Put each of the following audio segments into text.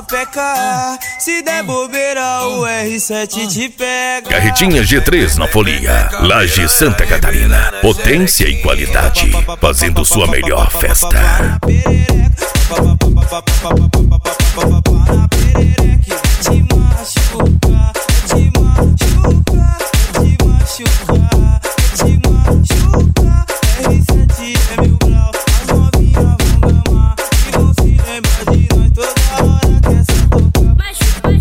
sapecar. Se der bobeira, o R7 te pega. Carretinha G3 na folia. Laje Santa Catarina. Potência e qualidade, fazendo sua melhor festa. Te machucar, te machucar, te machucar, te machucar. R7 é 1000 graus, as novinhas vão gamar e vão se lembrar de nós toda hora que essa tocar. Machuca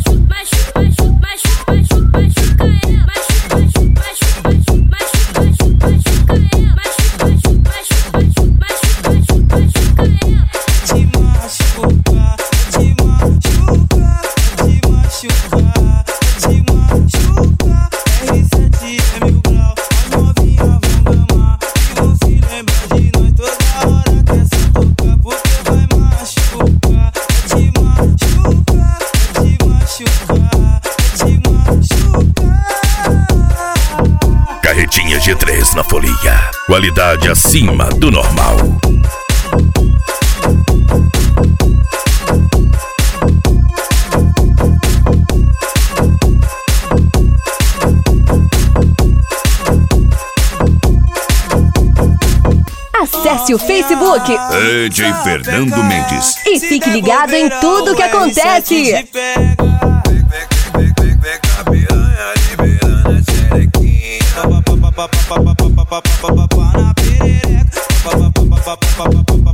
Carretinha G3 na folia. Qualidade acima do normal. Acesse o Facebook DJ Fernando Mendes e fique ligado em tudo que acontece. Na perereca,